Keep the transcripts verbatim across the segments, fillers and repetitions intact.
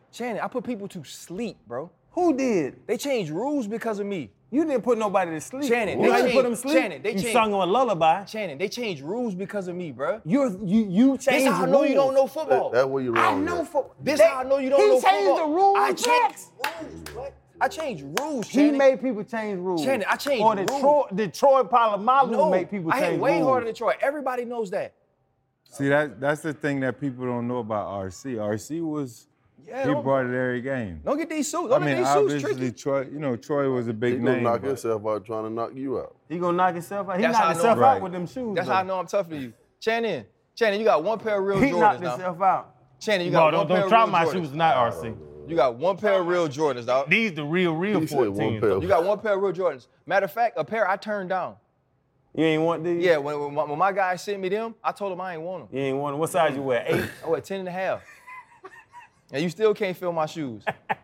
Shannon, I put people to sleep, bro. Who did? They changed rules because of me. You didn't put nobody to sleep. Shannon, you they know how you changed, put them to sleep? Shannon, they you changed, sung them a lullaby. Shannon, they changed rules because of me, bro. You're, you you changed This how I the know rules. you don't know football. That, that's where you're I wrong. know at. football. This how I know you don't he know changed football. the rules. I changed Jax. rules. What? I changed rules, He Shannon. made people change rules. Shannon, I changed or rules. Detroit, Detroit Palomalu no, made people I change hit way rules. harder than Troy. Everybody knows that. See, that that's the thing that people don't know about R C. R C was, Yeah, he don't- brought it every game. Don't get these suits. I Don't mean, get these suits obviously, tricky. Troy, you know, Troy was a He big gonna name. knock but- himself out trying to knock you out. He gonna knock himself out. He That's how I knocked know himself I'm out right. with them shoes. That's though. how I know I'm tougher than you. Shannon, Shannon, you got one pair of real He Jordans knocked now. himself out. Shannon, you Bro, got don't, one pair don't of try real my Jordans. shoes, not R C. You got one pair of real Jordans, dog. These the real, real He said one fourteens. pair. though. You got one pair of real Jordans. Matter of fact, a pair I turned down. You ain't want these? Yeah, when, when, my, when my guy sent me them, I told him I ain't want them. You ain't want them. What size you wear? Eight? I wear ten and a half. And you still can't feel my shoes.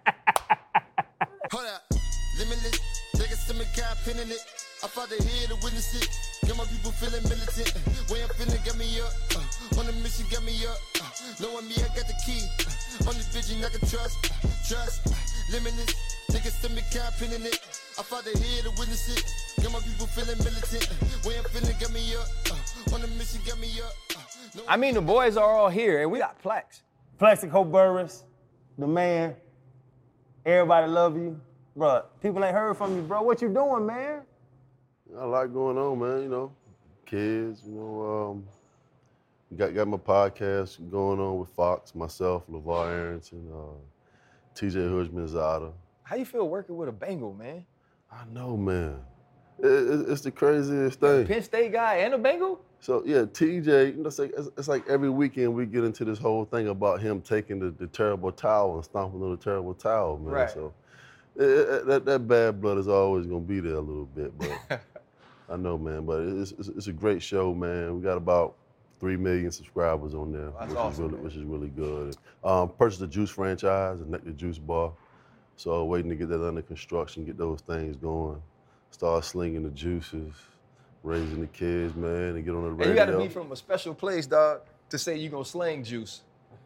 Hold up, limitless. Take a stomach, got pin in it. I fought the head to witness it. Get my people feeling militant. Way I'm feeling, get me up. Uh, on the mission, get me up. Uh, knowing me, I got the key. Uh, on this vision, I can trust. Uh, trust. Uh, limitless. Take a stomach, got pin in it. I fought the head to witness it. Get my people feeling militant. Uh, way I'm feeling, get me up. Uh, on the mission, get me up. Uh, knowing I mean, the boys are all here, and we got plaques. Plexico Burris, the man. Everybody love you. Bro, people ain't heard from you, bro. What you doing, man? Got a lot going on, man. You know, kids. You know, um, got got my podcast going on with Fox, myself, LeVar Arrington, uh, T J Hujman-Zada. How you feel working with a Bengal, man? I know, man. It, it, it's the craziest thing. Penn State guy and a Bengal? So yeah, T J. You know, it's like, it's, it's like every weekend we get into this whole thing about him taking the, the terrible towel and stomping on the terrible towel, man. Right. So it, it, that that bad blood is always gonna be there a little bit, but I know, man. But it's, it's it's a great show, man. We got about three million subscribers on there, That's which awesome, is really man. which is really good. Um, purchased the Juice franchise, the Nectar Juice Bar. So waiting to get that under construction, get those things going. Start slinging the juices, raising the kids, man, and get on the radio. And you gotta be from a special place, dog, to say you gonna slang juice.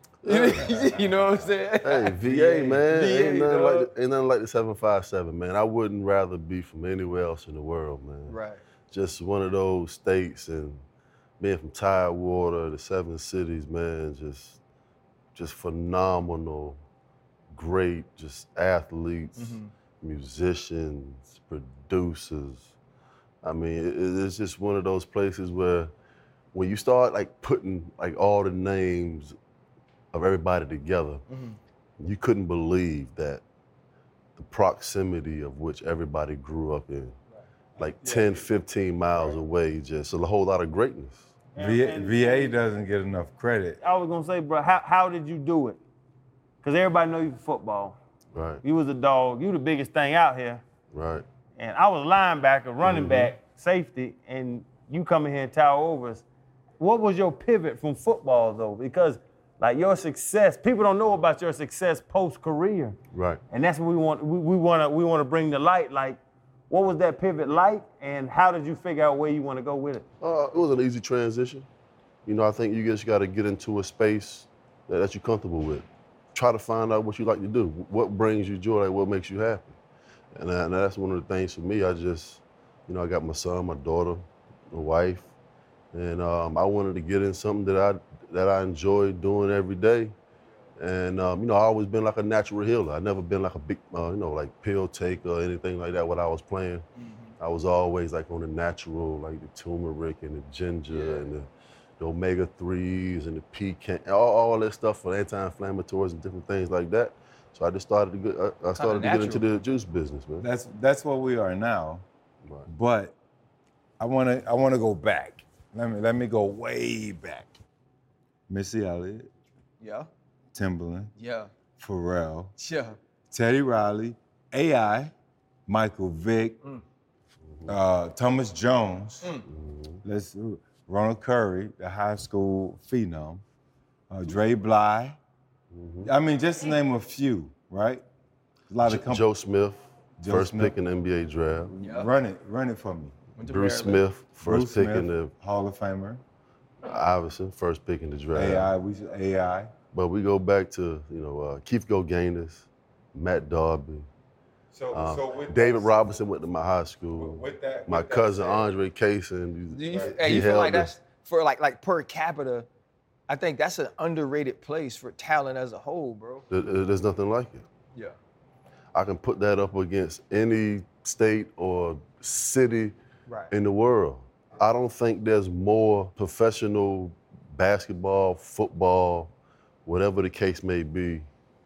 You know what I'm saying? Hey, V A, man, V A, ain't, nothing dog. like the, ain't nothing like the seven five seven, man. I wouldn't rather be from anywhere else in the world, man. Right. Just one of those states, and being from Tidewater, the Seven Cities, man, just, just phenomenal, great, just athletes, Mm-hmm. musicians, producers. I mean, it, it's just one of those places where, when you start like putting like all the names of everybody together, Mm-hmm. you couldn't believe that the proximity of which everybody grew up in, like ten, fifteen miles away, just a whole lot of greatness. V A, V A doesn't get enough credit. I was gonna say, bro, how, how did you do it? Because everybody know you for football. Right, You was a dog. You the biggest thing out here. right. And I was linebacker, running back, safety, and you come in here and tower over us. What was your pivot from football, though? Because, like, your success, people don't know about your success post-career. Right. And that's what we want, we, we want to we want to bring to light. Like, what was that pivot like, and how did you figure out where you want to go with it? Uh, it was an easy transition. You know, I think you just got to get into a space that, that you're comfortable with. Try to find out what you like to do, what brings you joy, like what makes you happy. And, uh, and that's one of the things for me. I just, you know, I got my son, my daughter, my wife, and um, I wanted to get in something that I that I enjoy doing every day. And um, you know, I always been like a natural healer. I never been like a big, uh, you know, like pill taker or anything like that. When I was playing, mm-hmm. I was always like on the natural, like the turmeric and the ginger yeah. and the, the omega threes and the pecan, all, all that stuff for anti-inflammatories and different things like that. So I just started to get, I, I started to get into the juice business, man. That's that's what we are now. Right. But I wanna I wanna go back. Let me let me go way back. Missy Elliott, Yeah. Timbaland, Yeah. Pharrell, Yeah. Teddy Riley, A I, Michael Vick, Mm. uh, Thomas Jones. Mm. Let's Ronald Curry, the high school phenom, uh, Dre Bly. Mm-hmm. I mean, just to name a few, right? A lot of J- Joe Smith, Joe first Smith. pick in the N B A draft. Yeah. Run it, run it for me. Bruce Maryland. Smith, first Bruce pick Smith, in the Hall of Famer. Iverson, first pick in the draft. A I, we A I. But we go back to, you know, uh, Keith Goganis, Matt Darby. So, Um, so with David that, Robinson went to my high school. With that, my with that cousin said, Andre Kaysen. Do you, he hey, you feel held like the- that's for like like per capita? I think that's an underrated place for talent as a whole, bro. there- there's nothing like it. Yeah. I can put that up against any state or city Right. in the world. I don't think there's more professional basketball, football, whatever the case may be,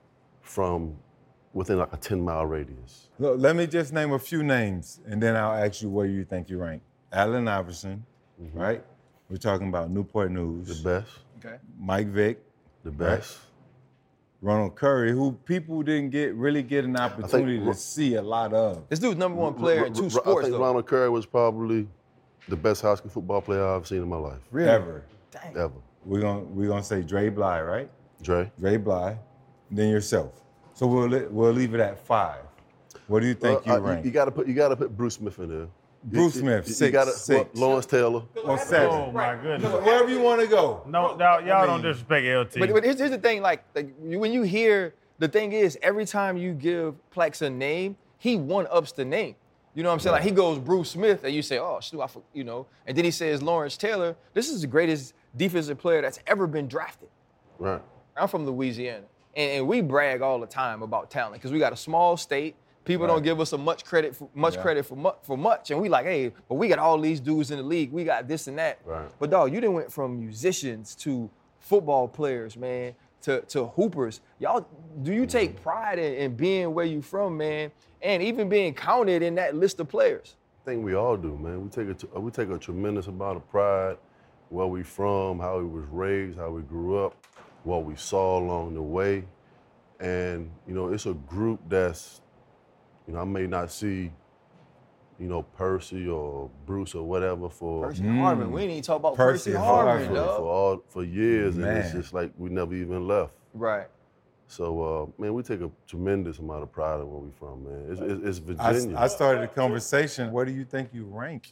from within like a ten mile radius. Look, let me just name a few names, and then I'll ask you where you think you rank. Allen Iverson, right? We're talking about Newport News. The best, Okay. Mike Vick, the best. Ronald Curry, who people didn't get really get an opportunity Ro- to see a lot of. This dude's number one player in R- two R- sports, I think though. Ronald Curry was probably the best high school football player I've seen in my life, Really? Ever. Dang. ever. We're gonna we're gonna say Dre Bly, right? Dre. Dre Bly, then yourself. So we'll li- we'll leave it at five. What do you think Well, you uh, rank? You, got to put you got to put Bruce Smith in there. Bruce You- Smith, you, you six, gotta- six. well, Lawrence Taylor. or seven? Oh my goodness. Wherever you want to go. No doubt, y'all don't disrespect L T. But, but here's, here's the thing, like, like you- when you hear, the thing is, every time you give Plex a name, he one-ups the name. You know what I'm saying? Like, he goes Bruce Smith, and you say, oh, shoot, I, for-" you know, and then he says Lawrence Taylor. This is the greatest defensive player that's ever been drafted. Right. I'm from Louisiana, and, and we brag all the time about talent because we got a small state. People don't give us a much credit for much Yeah. credit for mu- for much, and we like, hey, but we got all these dudes in the league. We got this and that. Right. But dog, you done went from musicians to football players, man, to to hoopers. Y'all, do you take pride in, in being where you from, man, and even being counted in that list of players? I think we all do, man. We take a t- we take a tremendous amount of pride where we from, how we was raised, how we grew up, what we saw along the way, and you know, it's a group that's, you know, I may not see, you know, Percy or Bruce or whatever for Percy Harvin. We didn't even talk about Percy Percy, Harvin. Harvin, for, dog. for all for years, and it's Man. just like we never even left. Right. So, uh, man, we take a tremendous amount of pride in where we from, man. It's, it's, it's I, Virginia. I started the conversation. Where do you think you rank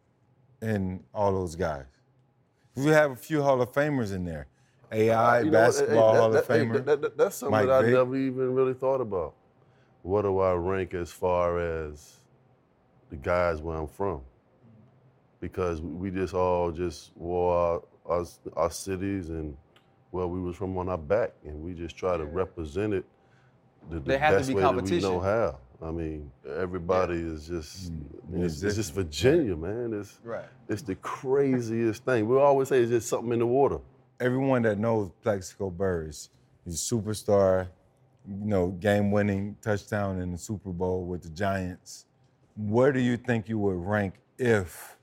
in all those guys? We have a few Hall of Famers in there. A I, You know what, basketball hey, Hall that- of that- hey, Famer. that- that- that's something Mike that I Vick. never even really thought about. What do I rank as far as the guys where I'm from? Because we just all just wore our, our, our cities and where we was from on our back, and we just try to represent it the, the There has to best be way that we competition. know how. I mean, everybody is just, Mm, it's, it's just musicians. Virginia, man. It's, Right. it's the craziest thing. We always say it's just something in the water. Everyone that knows Plexico Burris, he's a superstar, you know, game-winning touchdown in the Super Bowl with the Giants. Where do you think you would rank if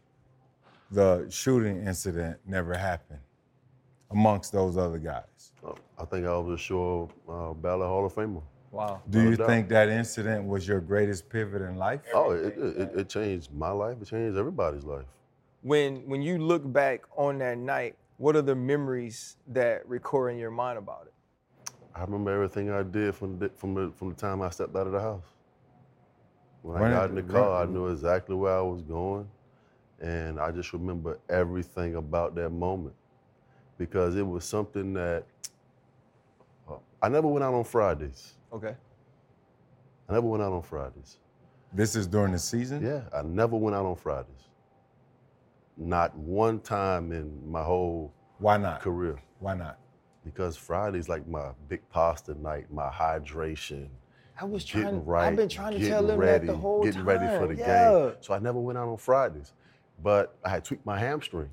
the shooting incident never happened amongst those other guys? Uh, I think I was a sure uh, Ballot Hall of Famer. Wow. Do No you doubt. think that incident was your greatest pivot in life? Oh, it, it, it changed my life. It changed everybody's life. When when you look back on that night, what are the memories that recur in your mind about it? I remember everything I did from the, from the, from the time I stepped out of the house. When Running- I got in the car, I run- knew exactly where I was going, and I just remember everything about that moment because it was something that uh, I never went out on Fridays. Okay. I never went out on Fridays. This is during the season? Yeah, I never went out on Fridays. Not one time in my whole Why not? career. Why not? Because Friday's like my big pasta night, my hydration, I was getting trying. right, I've been trying to getting tell them ready, that the whole getting time. ready for the yeah. game. So I never went out on Fridays, but I had tweaked my hamstring,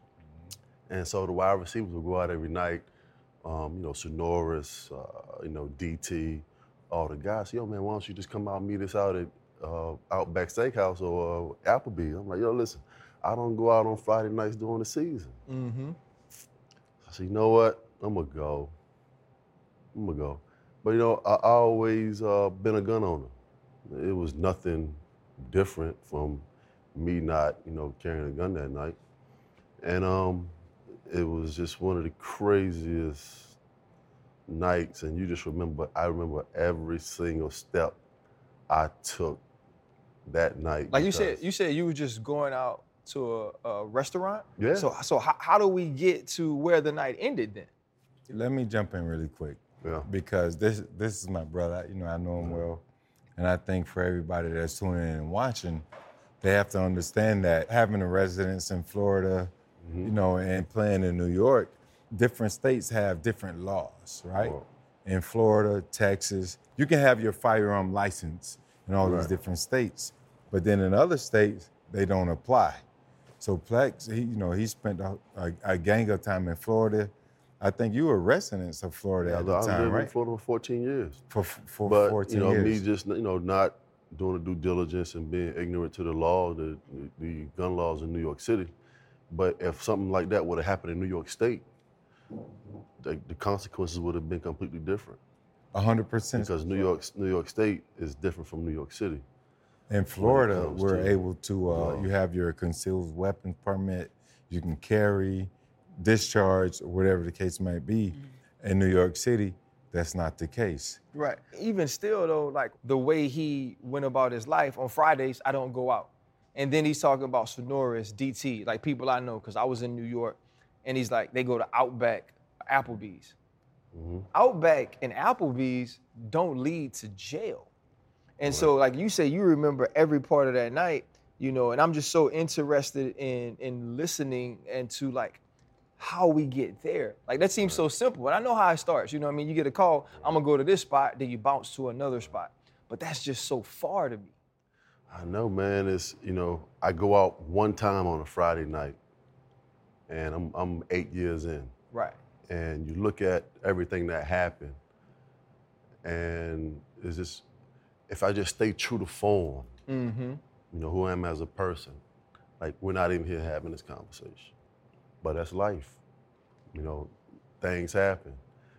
and so the wide receivers would go out every night. Um, you know, Sonoris, uh, you know, D T, all the guys. Yo, man, why don't you just come out and meet us out at uh, Outback Steakhouse or uh, Applebee's? I'm like, yo, listen, I don't go out on Friday nights during the season. Mm-hmm. I said, you know what? I'm gonna go. I'm gonna go. But you know, I, I always uh, been a gun owner. It was nothing different from me not, you know, carrying a gun that night. And um, it was just one of the craziest nights. And you just remember, I remember every single step I took that night. Like you said, because- you said you were just going out to a, a restaurant. Yeah. So so how, how do we get to where the night ended then? Let me jump in really quick. Yeah. Because this this is my brother. You know, I know him well. And I think for everybody that's tuning in and watching, they have to understand that having a residence in Florida, mm-hmm. you know, and playing in New York, different states have different laws, right? Wow. In Florida, Texas, you can have your firearm license in all Right. these different states. But then in other states, they don't apply. So Plex, he, you know, he spent a, a, a gang of time in Florida. I think you were residents of Florida Yeah, at the I time, lived right? in Florida for fourteen years. For for But, fourteen you know, years. me just, you know, not doing the due diligence and being ignorant to the law, the, the gun laws in New York City. But if something like that would have happened in New York State, the, the consequences would have been completely different. A hundred percent. Because New York, New York State is different from New York City. In Florida, comes we're to able to, uh, law. you have your concealed weapons permit, you can carry, discharge, or whatever the case might be. In New York City, that's not the case. Right. Even still, though, like the way he went about his life, on Fridays, I don't go out. And then he's talking about Sonoris, D T, like people I know, because I was in New York. And he's like, they go to Outback, Applebee's. Mm-hmm. Outback and Applebee's don't lead to jail. And so, like you say, you remember every part of that night, you know, and I'm just so interested in in listening and to like how we get there. Like that seems so simple, and I know how it starts. You know what I mean? You get a call, I'm gonna go to this spot, then you bounce to another spot. But that's just so far to me. I know, man. It's, you know, I go out one time on a Friday night, and I'm I'm eight years in. Right. And you look at everything that happened, and it's just, if I just stay true to form, Mm-hmm. you know, who I am as a person, like we're not even here having this conversation. But that's life. You know, things happen.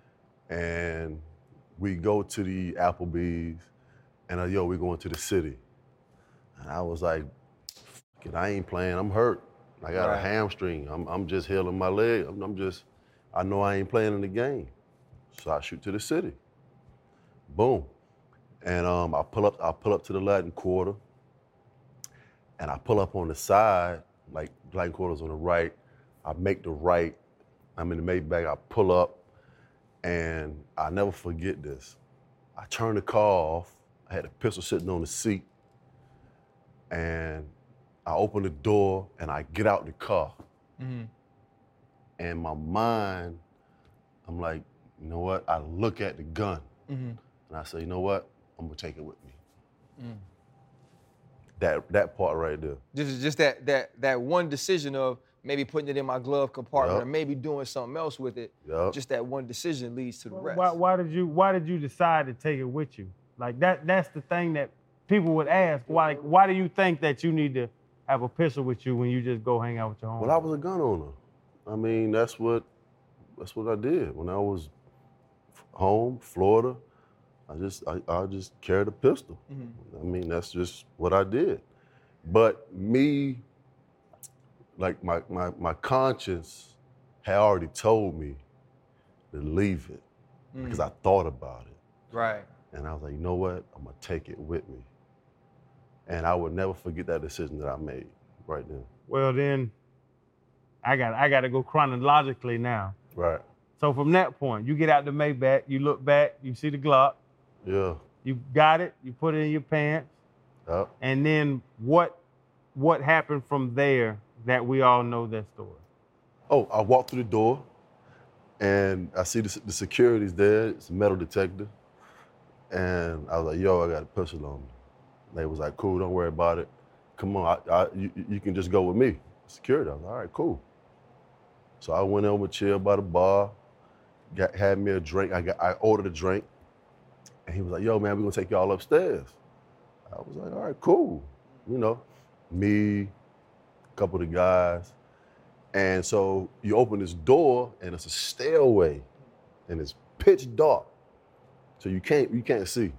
And we go to the Applebee's, and uh, yo, we're going to the city. And I was like, F- it, I ain't playing, I'm hurt. I got Right. a hamstring, I'm, I'm just healing my leg. I'm, I'm just, I know I ain't playing in the game. So I shoot to the city. Boom. And um, I pull up, I pull up to the Latin Quarter, and I pull up on the side, like Latin Quarter's on the right. I make the right. I'm in the Maybach. I pull up, and I never forget this. I turn the car off. I had a pistol sitting on the seat, and I open the door, and I get out the car. Mm-hmm. And my mind, I'm like, you know what? I look at the gun, Mm-hmm. and I say, you know what? I'm gonna take it with me. Mm. That that part right there. This is just that that that one decision of maybe putting it in my glove compartment Yup. or maybe doing something else with it. Yup. Just that one decision leads to the rest. Why, why did you Why did you decide to take it with you? Like that that's the thing that people would ask. Why Why do you think that you need to have a pistol with you when you just go hang out with your home? Well, I was a gun owner. I mean, that's what that's what I did when I was f- home, Florida. I just I, I just carried a pistol. Mhm. I mean, that's just what I did. But me, like my my my conscience had already told me to leave it because I thought about it, Right. and I was like, you know what? I'm gonna take it with me, and I would never forget that decision that I made right then. Well, then I got I got to go chronologically now. Right. So from that point, you get out the Maybach, you look back, you see the Glock, Yeah. you got it, you put it in your pants, Yep. and then what what happened from there that we all know that story? Oh, I walked through the door, and I see the, the security's there. It's a metal detector, and I was like, "Yo, I got a pistol on me." They was like, "Cool, don't worry about it. Come on, I, I, you, you can just go with me." Security. I was like, "All right, cool." So I went over, chill by the bar, got had me a drink. I got I ordered a drink, and he was like, "Yo, man, we're gonna take y'all upstairs." I was like, "All right, cool." You know, me, a couple of the guys. And so you open this door, and it's a stairway, and it's pitch dark, so you can't you can't see.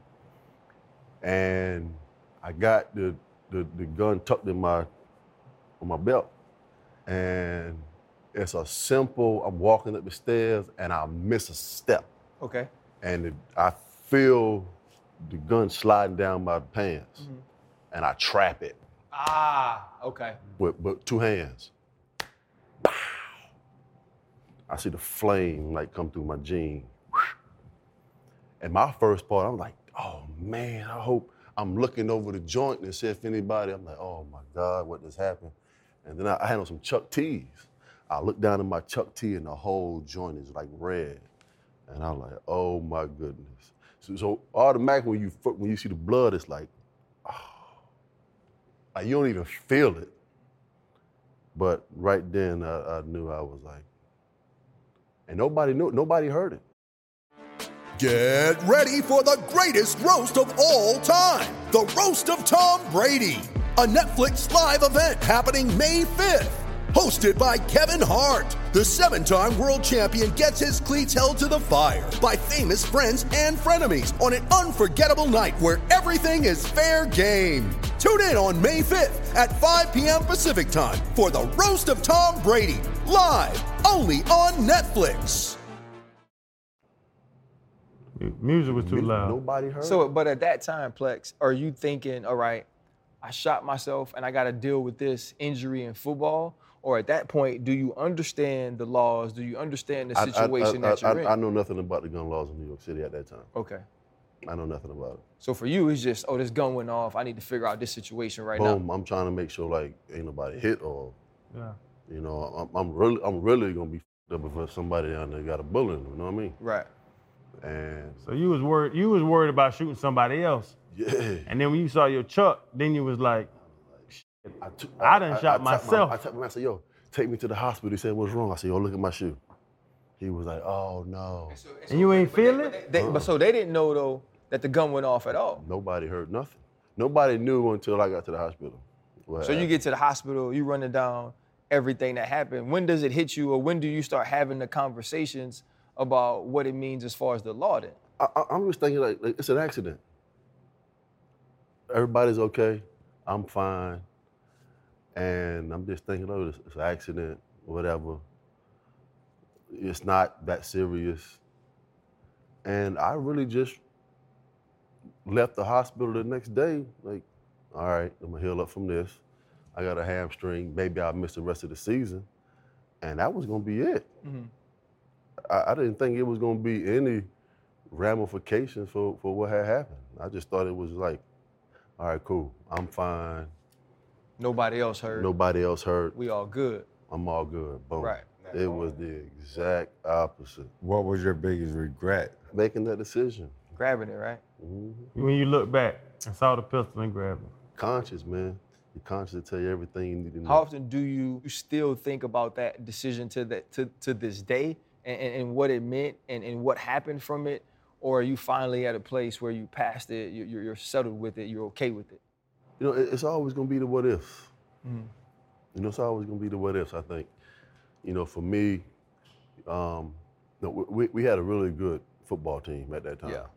And I got the the, the gun tucked in my on my belt, and it's a simple. I'm walking up the stairs, and I miss a step, Okay. and it, I feel the gun sliding down my pants, Mhm. and I trap it Ah, okay. with, with two hands. I see the flame like come through my jean. And my first part, I'm like, oh man, I hope I'm looking over the joint and see if anybody, I'm like, oh my God, what just happened? And then I, I had on some Chuck T's. I look down at my Chuck T and the whole joint is like red. And I'm like, oh my goodness. So, so automatically when you when you see the blood, it's like, oh, like you don't even feel it. But right then I, I knew I was like, and nobody knew, nobody heard it. Get ready for the greatest roast of all time, the Roast of Tom Brady, a Netflix live event happening May fifth. Hosted by Kevin Hart, the seven-time world champion gets his cleats held to the fire by famous friends and frenemies on an unforgettable night where everything is fair game. Tune in on May fifth at five p.m. Pacific time for the Roast of Tom Brady, live only on Netflix. Music was too loud. Nobody heard So, it. but at that time, Plex, are you thinking, all right, I shot myself and I got to deal with this injury in football? Or at that point, do you understand the laws? Do you understand the I- I- situation I, that you're I, in? I know nothing about the gun laws in New York City at that time. Okay. I know nothing about it. So for you, it's just, oh, this gun went off. I need to figure out this situation right now. Boom, I'm trying to make sure like ain't nobody hit or, Yeah. you know, I'm, I'm really I'm really gonna be f***ed up if somebody down there got a bullet in them, you know what I mean? Right. And So you was worried. You was worried about shooting somebody else, yeah. and then when you saw your Chuck, then you was like, I, took, I done shot tapped my- myself. I tapped him, I said, yo, take me to the hospital. He said, what's wrong? I said, yo, look at my shoe. He was like, oh no. and you ain't feel it. They, But so they didn't know, though, that the gun went off at all. Nobody heard nothing. Nobody knew until I got to the hospital. what So you happened. get to the hospital, you running down everything that happened. When does it hit you, or when do you start having the conversations about what it means as far as the law then? I, I, I'm just thinking like, like it's an accident. Everybody's okay. I'm fine. And I'm just thinking, oh, it's, it's an accident, whatever. It's not that serious. And I really just left the hospital the next day, like, all right, I'm gonna heal up from this. I got a hamstring, maybe I'll miss the rest of the season. And that was gonna be it. Mm-hmm. I, I didn't think it was gonna be any ramifications for, for what had happened. I just thought it was like, all right, cool, I'm fine. Nobody else heard. Nobody else hurt. We all good. I'm all good. Boom. Right. It was the exact opposite. What was your biggest regret? Making that decision. Grabbing it, right? Mm-hmm. When you look back and saw the pistol and grabbed it. Conscious, man. You're conscious to tell you everything you need to know. How often do you still think about that decision to that to, to this day and, and, and what it meant and, and what happened from it? Or are you finally at a place where you passed it, you- you're, you're settled with it, you're okay with it? You know, it- it's always gonna be the what ifs. Mm-hmm. You know, it's always gonna be the what ifs, I think. You know, for me, um, no, we, we had a really good football team at that time. Yeah.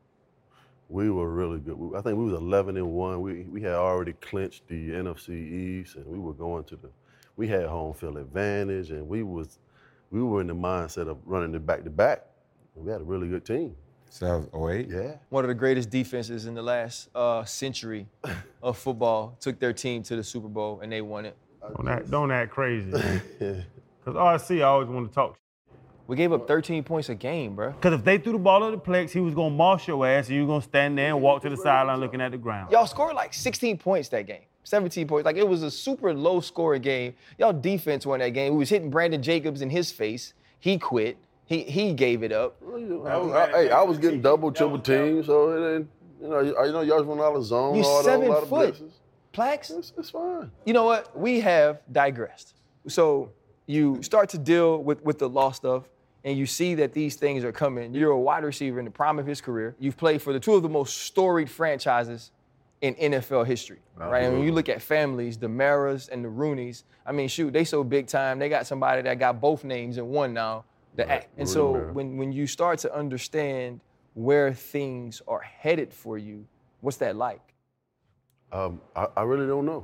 We were really good. We, I think we was eleven and one. We we had already clinched the N F C East, and we were going to the. We had home field advantage, and we was, we were in the mindset of running it back to back. We had a really good team. So that was oh eight? Yeah. One of the greatest defenses in the last uh, century of football took their team to the Super Bowl and they won it. Don't act, don't act crazy, man. Because R C always want to talk. We gave up thirteen points a game, bro. Because if they threw the ball at the plex, he was going to moss your ass and you were going to stand there and walk to the sideline looking at the ground. Y'all scored like sixteen points that game, seventeen points. Like, it was a super low scoring game. Y'all defense won that game. We was hitting Brandon Jacobs in his face. He quit. He he gave it up. I was, I, hey, I was getting double, triple teams, so it ain't, you know, you, you know, y'all run out of zone, You all seven that, a lot of foot. blitzes. Plax, It's, it's fine. you know what? We have digressed. So you start to deal with, with the law stuff, and you see that these things are coming. You're a wide receiver in the prime of his career. You've played for the two of the most storied franchises in N F L history, right? And when you look at families, the Maras and the Rooneys, I mean, shoot, they so big time. They got somebody that got both names in one now. The Right. act. And Rooney so Mara. when, when you start to understand where things are headed for you, what's that like? Um, I, I really don't know.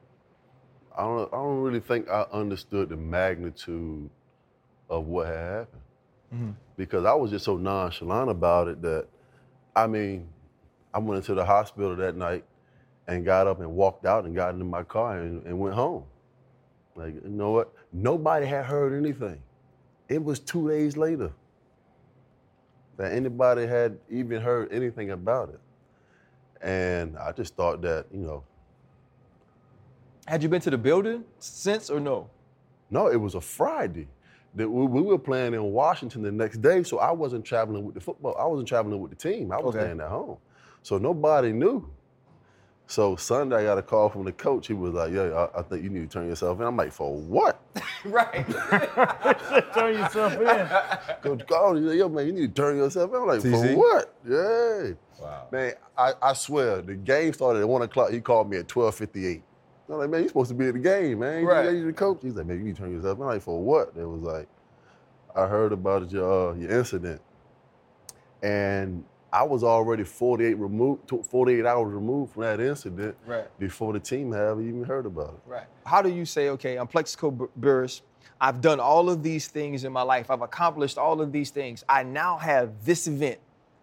I don't. I don't really think I understood the magnitude of what had happened Mm-hmm. because I was just so nonchalant about it that, I mean, I went into the hospital that night and got up and walked out and got into my car and, and went home. Like, you know what? Nobody had heard anything. it was two days later that anybody had even heard anything about it. And I just thought that, you know. Had you been to the building since or no? No, it was a Friday. That we, we were playing in Washington the next day, so I wasn't traveling with the football. I wasn't traveling with the team. I was Okay. staying at home. So nobody knew. So Sunday, I got a call from the coach. He was like, yeah, I, I think you need to turn yourself in. I'm like, for what? Right. Turn yourself in. Coach called. He's like, yo, man, you need to turn yourself in. I'm like, T for Z? what? Yeah. Wow. Man, I, I swear, the game started at one o'clock. He called me at twelve fifty-eight. I'm like, man, you're supposed to be at the game, man. Right. You're the coach. He's like, man, you need to turn yourself in. I'm like, for what? It was like, I heard about your, uh, your incident. And I was already forty-eight removed, forty-eight hours removed from that incident Right. before the team had even heard about it. Right. How do you say, okay, I'm Plexico B- Burress. I've done all of these things in my life. I've accomplished all of these things. I now have this event.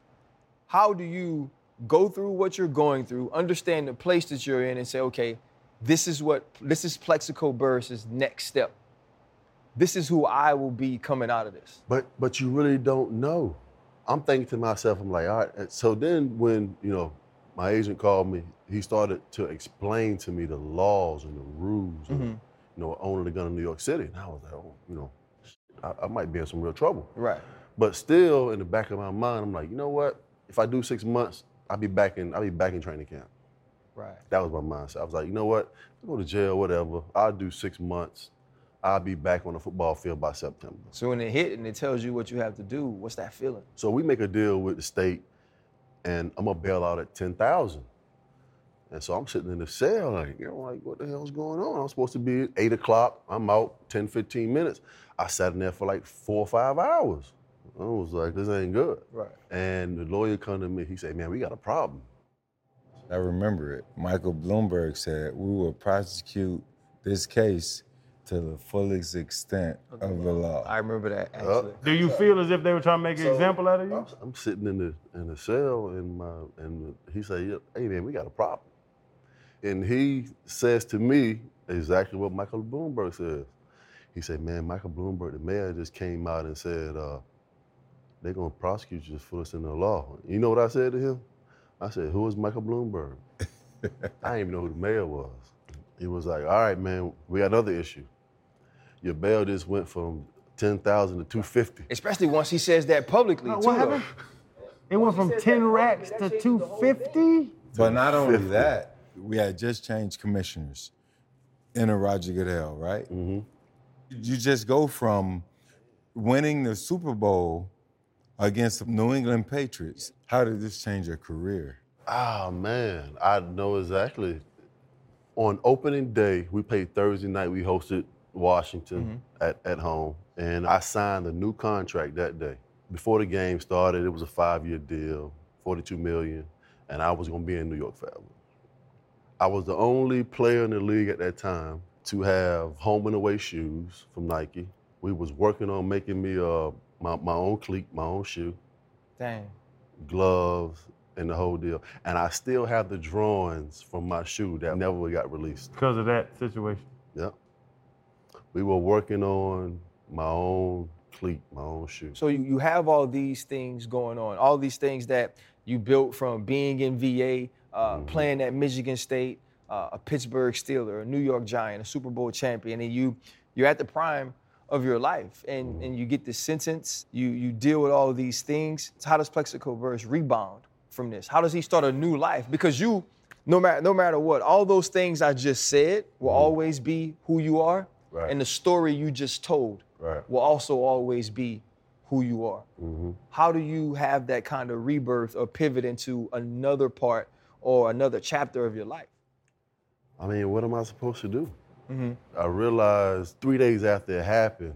How do you go through what you're going through, understand the place that you're in, and say, okay, this is what this is Plexico Burress's next step. This is who I will be coming out of this. But but you really don't know. I'm thinking to myself, I'm like, all right. So then when, you know, my agent called me, he started to explain to me the laws and the rules of, you know, owning a gun in New York City. And I was like, oh, you know, I, I might be in some real trouble. Right. But still, in the back of my mind, I'm like, you know what? If I do six months, I'll be back in, I'll be back in training camp. Right. That was my mindset. I was like, you know what? I go to jail, whatever. I'll do six months. I'll be back on the football field by September. So when it hit and it tells you what you have to do, what's that feeling? So we make a deal with the state, and I'm gonna bail out at ten thousand. And so I'm sitting in the cell, like, you know, like, what the hell's going on? I'm supposed to be at eight o'clock. I'm out ten, fifteen minutes. I sat in there for like four or five hours. I was like, this ain't good. Right. And the lawyer come to me. He said, man, we got a problem. I remember it. Michael Bloomberg said, we will prosecute this case to the fullest extent of the law. I remember that actually. Do you feel as if they were trying to make an example out of you? I'm, I'm sitting in the in the cell, and my and he said, yeah, hey man, we got a problem. And he says to me exactly what Michael Bloomberg says. He said, man, Michael Bloomberg, the mayor, just came out and said, uh, they're gonna prosecute you for this in the law. You know what I said to him? I said, who is Michael Bloomberg? I didn't even know who the mayor was. He was like, all right, man, we got another issue. Your bail just went from ten thousand to two fifty. Especially once he says that publicly, No, too. what though. happened? It went from ten racks to two fifty? But not only fifty. that, we had just changed commissioners. Enter Roger Goodell, right? Mm-hmm. You just go from winning the Super Bowl against the New England Patriots. How did this change your career? Ah, man, I know exactly. On opening day, we played Thursday night. We hosted Washington at, at home, and I signed a new contract that day. Before the game started, it was a five-year deal, forty-two million dollars, and I was gonna be in New York forever. I was the only player in the league at that time to have home and away shoes from Nike. We was working on making me uh, my, my own cleat, my own shoe, Dang. gloves, and the whole deal. And I still have the drawings from my shoe that never got released. Because of that situation. Yep. We were working on my own cleat, my own shoe. So you, you have all these things going on, all these things that you built from being in V A, uh, Mm-hmm. playing at Michigan State, uh, a Pittsburgh Steeler, a New York Giant, a Super Bowl champion, and you you're at the prime of your life, and, Mm-hmm. and you get this sentence. You you deal with all these things. So how does Plexico Burress rebound from this? How does he start a new life? Because you, no matter no matter what, all those things I just said will always be who you are, Right. and the story you just told Right. will also always be who you are. Mm-hmm. How do you have that kind of rebirth or pivot into another part or another chapter of your life? I mean, what am I supposed to do? Mm-hmm. I realized three days after it happened,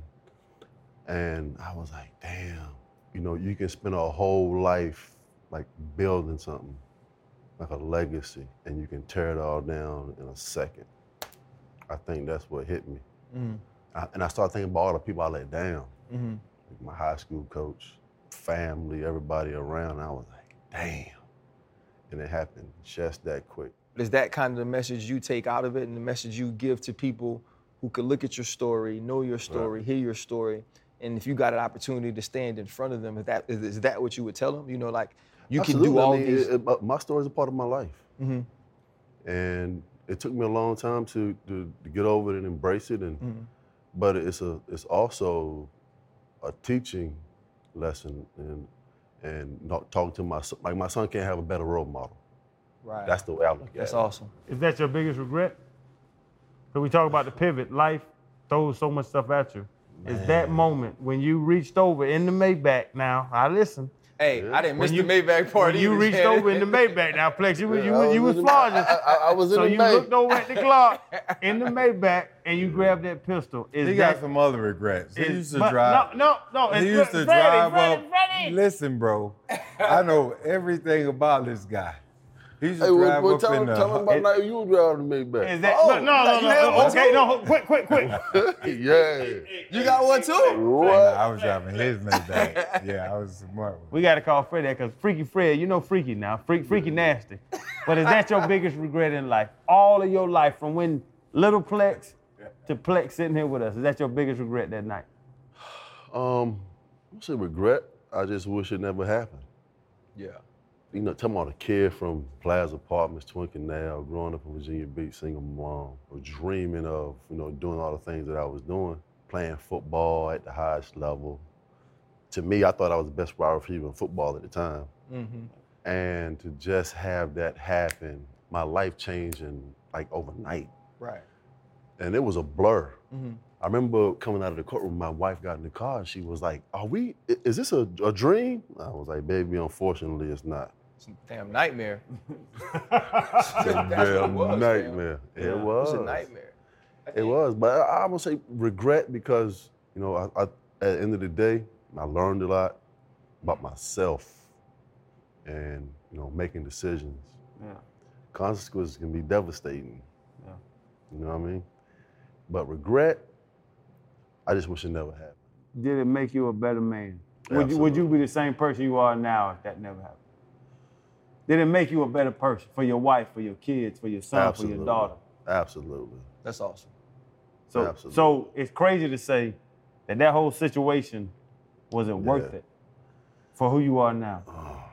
and I was like, damn, you know, you can spend a whole life like building something, like a legacy, and you can tear it all down in a second. I think that's what hit me. Mm-hmm. I, and I started thinking about all the people I let down. Mm-hmm. Like my high school coach, family, everybody around. And I was like, damn. And it happened just that quick. Is that kind of the message you take out of it and the message you give to people who could look at your story, know your story, hear your story, And if you got an opportunity to stand in front of them, is that is, is that what you would tell them? You know, like you Absolutely. can do all I mean, these. It, it, my story is a part of my life, Mm-hmm. and it took me a long time to to, to get over it and embrace it. And Mm-hmm. but it's a it's also a teaching lesson, and and not talking to my son. Like my son can't have a better role model. Right. That's the way I look at it. That's awesome. Is that your biggest regret? Because we talk about the pivot. Life throws so much stuff at you. Is that moment when you reached over in the Maybach? Now I listen. Hey, I didn't miss When the you- Maybach party. When you either, reached man. over in the Maybach. Now, Plex, you, was- you, I was- you was was in the- flawed. I, I, I was in So the you May. looked over at the clock in the Maybach and you grabbed that pistol. Is He that, got some other regrets. He is- used to but drive. No, no, no. He it's used to Freddie, drive Freddie, up. Freddie. Listen, bro, I know everything about this guy. He used to Hey, well, drive well, up tell in him, the. tell him about night you were driving the Maybach. Is that, Oh, no, no, no, you no, had no. one Okay, too? no, quick, quick, quick. Yeah. You got one too? What? I was driving his Maybach. Yeah, I was smart. We got to call Freddie because Freaky Fred, you know Freaky now, Freak, Freaky nasty. But is that your biggest regret in life? All of your life, from when little Plex to Plex sitting here with us, is that your biggest regret that night? Um, I don't say regret. I just wish it never happened. Yeah. You know, talking about a kid from Plaza Apartments, Twin Canal, growing up in Virginia Beach, single mom, or dreaming of, you know, doing all the things that I was doing, playing football at the highest level. To me, I thought I was the best wide receiver in football at the time. Mm-hmm. And to just have that happen, my life changing like overnight. Right. And it was a blur. Mm-hmm. I remember coming out of the courtroom, my wife got in the car and she was like, are we, i- is this a, a dream? I was like, baby, unfortunately, it's not. It's a damn nightmare. It's a That's what it damn was, man. nightmare. It It was. was a nightmare. It was, but I, I would say regret because, you know, I, I, at the end of the day, I learned a lot about myself and, you know, making decisions. Yeah. Consequences can be devastating. Yeah. You know what I mean? But regret, I just wish it never happened. Did it make you a better man? Would you, would you be the same person you are now if that never happened? Did it make you a better person for your wife, for your kids, for your son, Absolutely. for your daughter? Absolutely. That's awesome. So, Absolutely. so it's crazy to say that that whole situation wasn't worth Yeah. it for who you are now.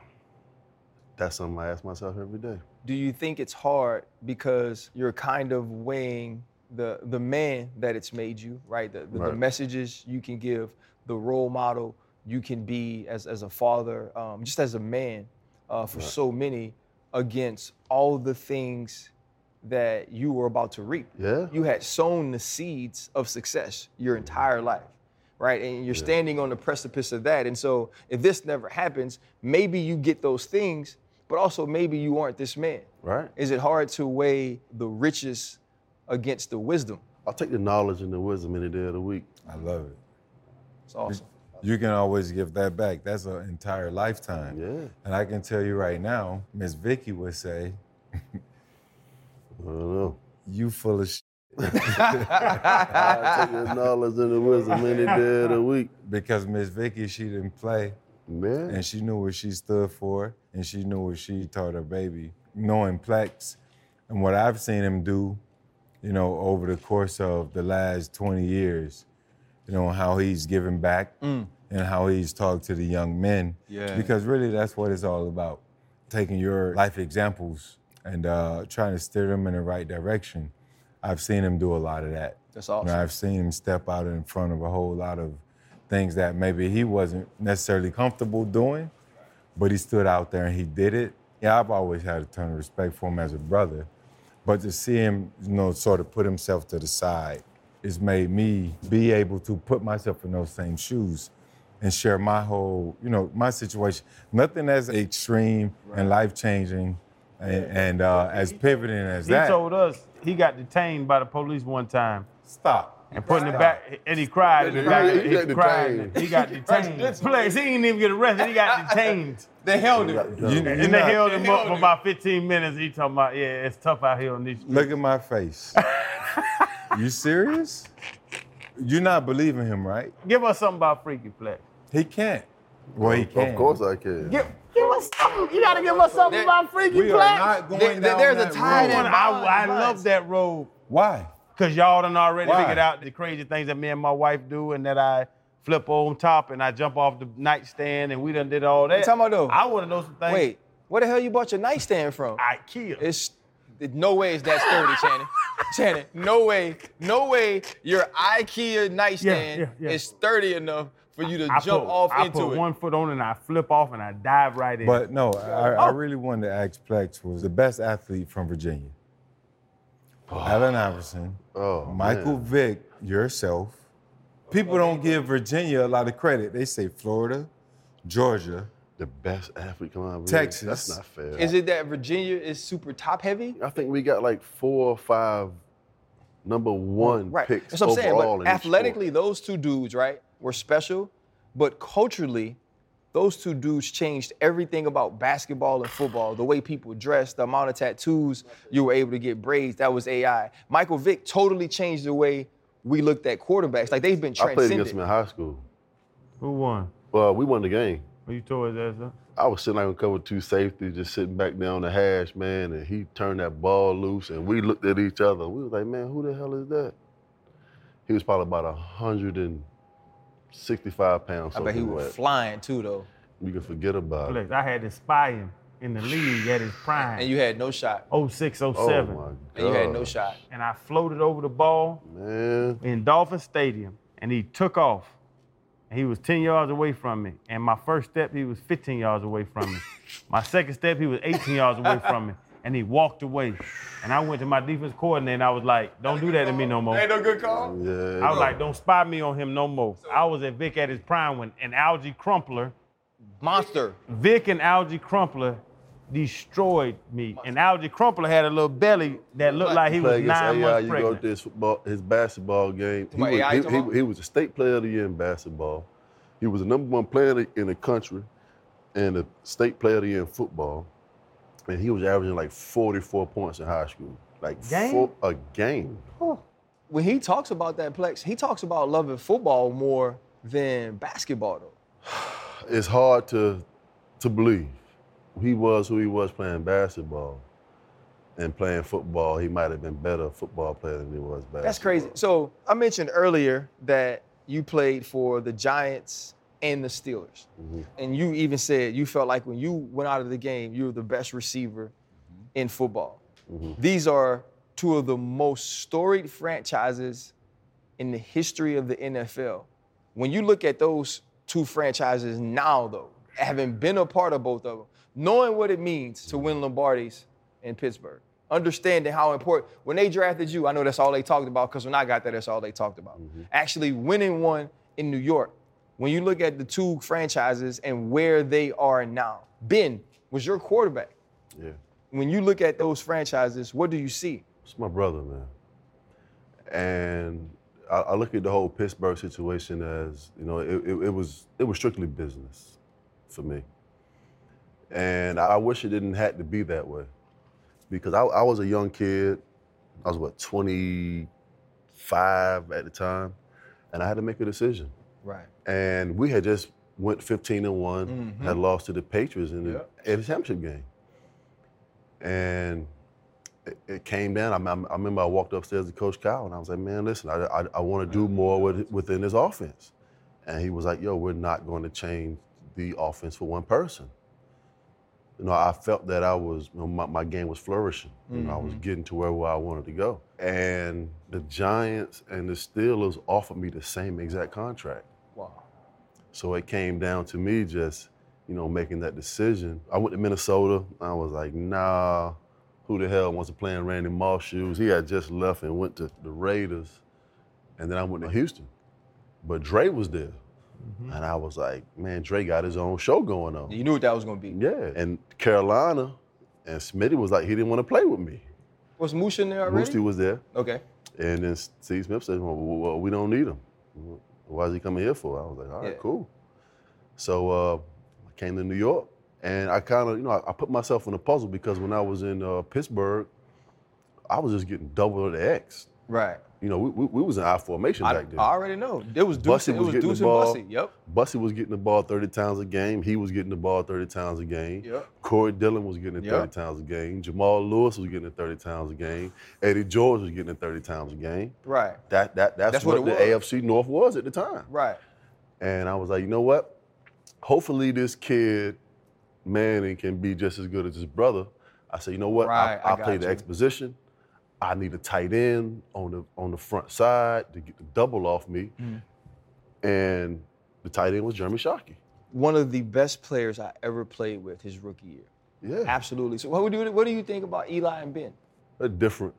That's something I ask myself every day. Do you think it's hard because you're kind of weighing the the man that it's made you, right? The, the, the Right. messages you can give, the role model you can be as, as a father, um, just as a man uh, for Right. so many, against all the things that you were about to reap. Yeah. You had sown the seeds of success your entire life, right? And you're standing on the precipice of that. And so if this never happens, maybe you get those things, but also maybe you aren't this man. Right. Is it hard to weigh the riches against the wisdom? I'll take the knowledge and the wisdom any day of the week. I love it. It's awesome. You can always give that back. That's an entire lifetime. Yeah. And I can tell you right now, Miss Vicky would say, I don't know. you full of shit. I take the knowledge and the wisdom any day of the week. Because Miss Vicky, she didn't play. Man. And she knew what she stood for, and she knew what she taught her baby. Knowing Plex and what I've seen him do, you know, over the course of the last twenty years, you know, how he's given back and how he's talked to the young men. Yeah. Because really that's what it's all about. Taking your life examples and uh, trying to steer them in the right direction. I've seen him do a lot of that. That's You know, awesome. I've seen him step out in front of a whole lot of things that maybe he wasn't necessarily comfortable doing, but he stood out there and he did it. Yeah, I've always had a ton of respect for him as a brother, but to see him, you know, sort of put himself to the side, it's made me be able to put myself in those same shoes and share my whole, you know, my situation. Nothing as extreme and life-changing and, and uh, as pivoting as He that. told us he got detained by the police one time Stop. and put in the back, and he cried in the back. He He, got cried. detained. He got detained. Plex, he didn't even get arrested. He got detained. They held him. You- you're And they not- held him up for about fifteen minutes. He talking about, yeah, it's tough out here on these streets. Look at my face. You serious? You're not believing him, right? Give us something about Freaky Plex. He can't. Well, he can. Of course I can. Give, give us something. You gotta give us something There- about Freaky We are Plex. not going There- down there's a that tie road. that- I, I Vibes. love that road Why? because y'all done already Why? figured out the crazy things that me and my wife do and that I flip on top and I jump off the nightstand and we done did all that. What you talking about though? I want to know some things. Wait, where the hell you bought your nightstand from? IKEA. It's no way is that sturdy, Shannon. Shannon, no way, no way your IKEA nightstand Yeah, yeah, yeah. is sturdy enough for you to I jump put, off I into put it. one foot on and I flip off and I dive right in. But no, I, I really wanted to ask Plex was the best athlete from Virginia. Allen Iverson, Oh, Michael man. Vick, yourself. People don't give Virginia a lot of credit. They say Florida, Georgia. The best athlete come out of Texas. That's not fair. Is it that Virginia is super top heavy? I think we got like four or five number one Right. picks That's what I'm saying. overall But in each athletically, sport. those two dudes, right, were special. But culturally, those two dudes changed everything about basketball and football. The way people dressed, the amount of tattoos you were able to get braids, that was A I. Michael Vick totally changed the way we looked at quarterbacks. Like they've been I played transcended. against him in high school. Who won? Well, we won the game. Well, you tore his ass up? I was sitting there on cover two safety, just sitting back there on the hash, man, and he turned that ball loose, and we looked at each other. We was like, man, who the hell is that? He was probably about one hundred sixty-five pounds. I bet he soaking was wet. flying too, though. You can forget about it. Flex, I had to spy him in the league at his prime. And you had no shot. oh six, oh Oh, seven. my God. And you had no shot. And I floated over the ball Man, in Dolphin Stadium, and he took off. And he was ten yards away from me. And my first step, he was fifteen yards away from me. My second step, he was eighteen yards away from me. And he walked away. And I went to my defense coordinator, and I was like, don't do that to me no more. Ain't no good call. yeah. I was like, don't spy me on him no more. I was at Vic at his prime when an Algie Crumpler, Monster. Vic and Algie Crumpler destroyed me. And Algie Crumpler had a little belly that looked like he was Play against nine A I, months you go pregnant. to his football, his basketball game. He What, was, A I he, you talking he- about? he was a state player of the year in basketball. He was the number one player in the country and the state player of the year in football. And he was averaging like forty-four points in high school. Like Game? four, a game. When he talks about that, Plex, he talks about loving football more than basketball, though. It's hard to to believe. He was who he was playing basketball. And playing football, he might have been better football player than he was basketball. That's crazy. So I mentioned earlier that you played for the Giants and the Steelers. Mhm. And you even said you felt like when you went out of the game, you were the best receiver in football. Mhm. These are two of the most storied franchises in the history of the N F L. When you look at those two franchises now, though, having been a part of both of them, knowing what it means to win Lombardis in Pittsburgh, understanding how important, when they drafted you, I know that's all they talked about, because when I got there, that's all they talked about. Actually winning one in New York. When you look at the two franchises and where they are now, Ben was your quarterback. Yeah. When you look at those franchises, what do you see? It's my brother, man. And I, I look at the whole Pittsburgh situation as, you know, it, it, it was it was strictly business for me. And I wish it didn't have to be that way. Because I, I was a young kid. I was, what, twenty-five at the time. And I had to make a decision. Right. And we had just went fifteen and one, Mhm. had lost to the Patriots in the Yep. A F C Championship game. And it, it came down. I, I, I remember I walked upstairs to Coach Kyle and I was like, man, listen, I, I, I want to do more with, within this offense. And he was like, yo, we're not going to change the offense for one person. You know, I felt that I was, you know, my, my game was flourishing. You know, I was getting to where, where I wanted to go. And the Giants and the Steelers offered me the same exact contract. Wow. So it came down to me just, you know, making that decision. I went to Minnesota. I was like, nah, who the hell wants to play in Randy Moss shoes? He had just left and went to the Raiders. And then I went to Houston. But Dre was there. Mm-hmm. And I was like, man, Dre got his own show going on. You knew what that was going to be. Yeah. And Carolina and Smitty was like, he didn't want to play with me. Was Moose in there already? Moosey was there. Okay. And then Steve Smith said, well, well, we don't need him. Why is he coming here for? I was like, all right, Yeah. cool. So uh, I came to New York, and I kind of, you know, I, I put myself in a puzzle because when I was in uh, Pittsburgh, I was just getting double the X. Right. You know, we, we, we was in I formation I, back then. I already know. It was Deuce, Bussy it was was getting Deuce the and ball. Bussy. Yep. Bussy was getting the ball thirty times a game. He was getting the ball thirty times a game. Yep. Corey Dillon was getting it Yep. thirty times a game. Jamal Lewis was getting it thirty times a game. Eddie George was getting it thirty times a game. Right. That that that's, That's what, what it the was. A F C North was at the time. Right. And I was like, you know what? Hopefully this kid, Manning, can be just as good as his brother. I said, you know what? Right, I I, I'll got play the you. X position. I need a tight end on the on the front side to get the double off me. Mm. And the tight end was Jeremy Shockey. One of the best players I ever played with his rookie year. Yeah. Absolutely. So what do you, what do you think about Eli and Ben? They're different.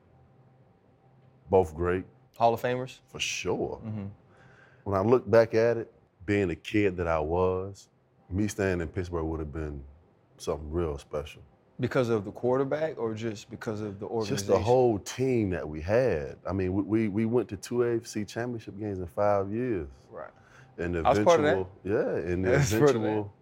Both great, Hall of Famers? for sure. Mm-hmm. When I look back at it, being the kid that I was, me staying in Pittsburgh would have been something real special. Because of the quarterback or just because of the organization? Just the whole team that we had. I mean, we we, we went to two A F C championship games in five years. Right. And the I was part of eventual, yeah, and the That's part of eventual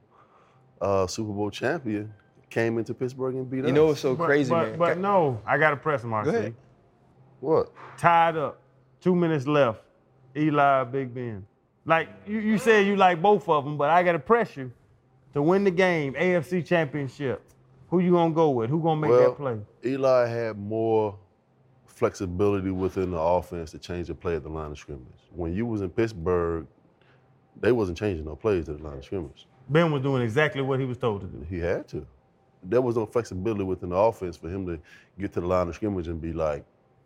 uh, Super Bowl champion came into Pittsburgh and beat us. You know what's so But, crazy, but, man? but no, I got to press him, R C. Go ahead. What? Tied up, two minutes left. Eli, Big Ben. Like you, you said, you like both of them, but I got to press you to win the game, A F C Championship. Who you gonna go with? Who gonna make well, that play? Eli had more flexibility within the offense to change the play at the line of scrimmage. When you was in Pittsburgh, they wasn't changing no plays at the line of scrimmage. Ben was doing exactly what he was told to do. He had to. There was no flexibility within the offense for him to get to the line of scrimmage and be like,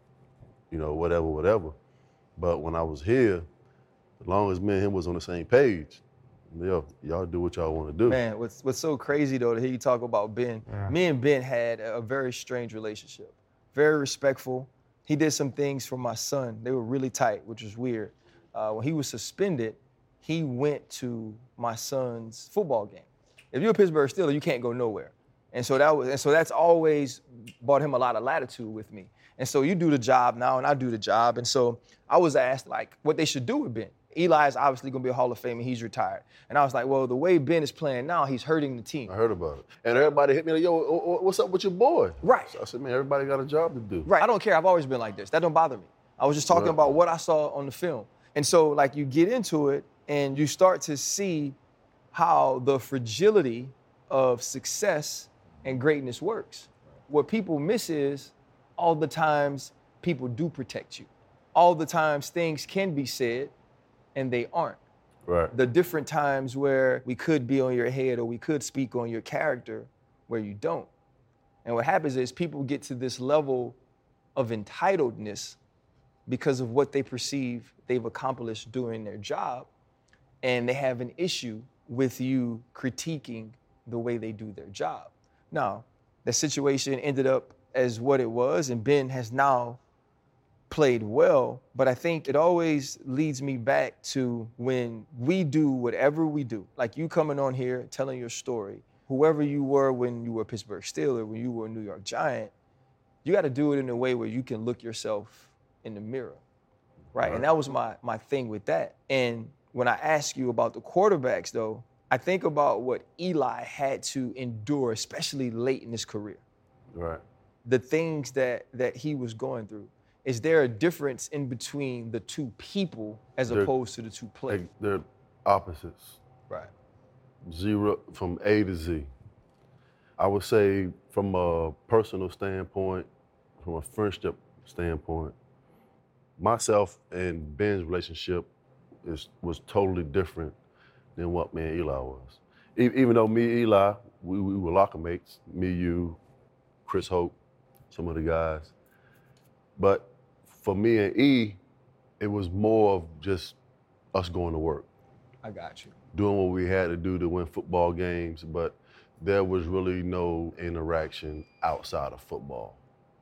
you know, whatever, whatever. But when I was here, as long as me and him was on the same page, yo, y'all do what y'all want to do. Man, what's what's so crazy though to hear you talk about Ben. Yeah. Me and Ben had a very strange relationship. Very respectful. He did some things for my son. They were really tight, which was weird. Uh, when he was suspended, he went to my son's football game. If you're a Pittsburgh Steeler, you can't go nowhere. And so that was, and so that's always brought him a lot of latitude with me. And so you do the job now, and I do the job. And so I was asked like what they should do with Ben. Eli is obviously going to be a Hall of Famer. He's retired. And I was like, well, the way Ben is playing now, he's hurting the team. I heard about it. And everybody hit me like, yo, what's up with your boy? Right. So I said, man, everybody got a job to do. Right. I don't care. I've always been like this. That don't bother me. I was just talking Right. about what I saw on the film. And so, like, you get into it and you start to see how the fragility of success and greatness works. What people miss is all the times people do protect you. All the times things can be said and they aren't. Right. The different times where we could be on your head or we could speak on your character where you don't. And what happens is people get to this level of entitledness because of what they perceive they've accomplished doing their job, and they have an issue with you critiquing the way they do their job. Now, the situation ended up as what it was, and Ben has now played well, but I think it always leads me back to when we do whatever we do, like you coming on here, telling your story, whoever you were when you were a Pittsburgh Steeler, when you were a New York Giant, you got to do it in a way where you can look yourself in the mirror, right? And that was my my thing with that. And when I ask you about the quarterbacks, though, I think about what Eli had to endure, especially late in his career. Right. The things that that he was going through. Is there a difference in between the two people as They're- opposed to the two players? Like, they're opposites. Right. Zero from A to Z. I would say from a personal standpoint, from a friendship standpoint, myself and Ben's relationship is was totally different than what me and Eli was. E- even though me and Eli, we, we were locker mates, me, you, Chris Hope, some of the guys. But for me and E, it was more of just us going to work, I got you. doing what we had to do to win football games, but there was really no interaction outside of football.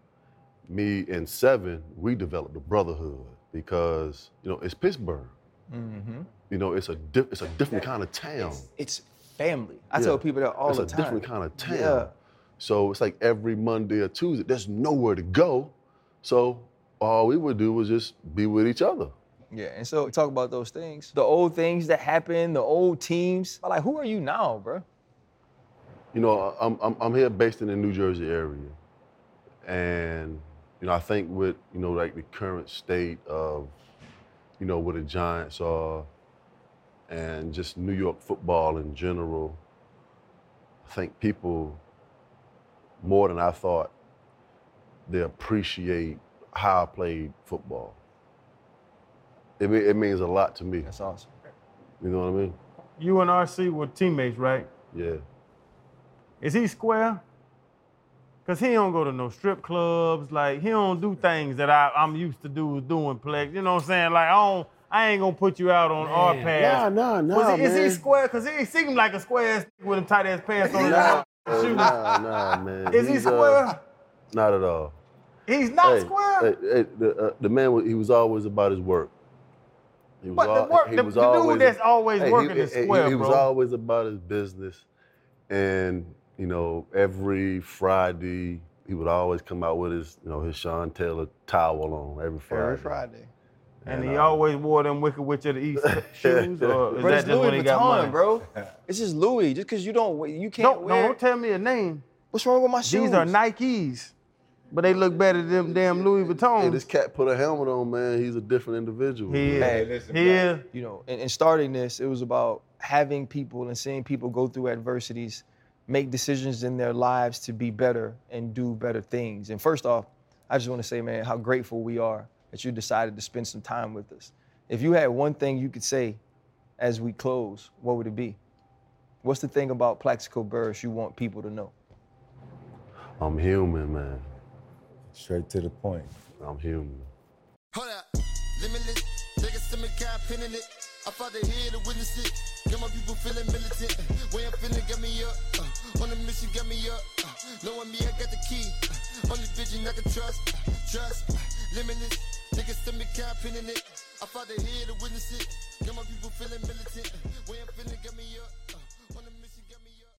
Me and Seven, we developed a brotherhood because, you know, it's Pittsburgh. Mm-hmm. You know, it's a di- it's a different kind of town. It's, it's family. I Yeah. tell people that all it's the a time. different kind of town. Yeah. So it's like every Monday or Tuesday, there's nowhere to go. So all we would do was just be with each other. Yeah, and so talk about those things. The old things that happened, the old teams. Like, who are you now, bro? You know, I'm I'm, I'm here based in the New Jersey area, and you know, I think with you know like the current state of, you know, where the Giants are, and just New York football in general, I think people more than I thought they appreciate how I played football. It, me- it means a lot to me. That's awesome. You know what I mean? You and R C were teammates, right? Yeah. Is he square? Cause he don't go to no strip clubs. Like he don't do things that I, I'm used to do doing, Plex. You know what I'm saying? Like I don't, I ain't gonna put you out on our path. Nah, nah, nah, Was he, is man. he square? Cause he seemed like a square ass with them tight ass pants on. Nah, his shoes. nah, nah, man. Is he He's, square? Uh, not at all. He's not hey, square. Hey, hey, the, uh, the man, was- he was always about his work. He was But the al- work- he the- was the dude always- that's always hey, working he, is he- square, He was bro. always about his business, and you know, every Friday he would always come out with his, you know, his Sean Taylor towel on every Friday. Every Friday. and and, he uh, always wore them Wicked Witch of the East shoes, or is Bro, that it's just Louis when he got Vuitton, money? bro. It's just Louis. Just because you don't, you can't Don't, wear. don't tell me a name. What's wrong with my shoes? These are Nikes, but they look better than them damn Louis Hey, Vuitton. this cat put a helmet on, man. He's a different individual. He is. Hey, listen, he is. You know, in, in starting this, it was about having people and seeing people go through adversities, make decisions in their lives to be better and do better things. And first off, I just want to say, man, how grateful we are that you decided to spend some time with us. If you had one thing you could say as we close, what would it be? What's the thing about Plaxico Burress you want people to know? I'm human, man. Straight to the point. I'm human. Hold up, limitless. Take a stomach, got pin in it. I fought the head to witness it. Got my people feeling militant. Way I'm feeling, got me up. Uh, on the mission, got me up. Uh, knowing me, I got the key. Uh, only vision I can trust. Uh, trust. Uh, limitless. Take a stomach, got pin in it. I fought the head to witness it. Got my people feeling militant. Way I'm feeling, got me up.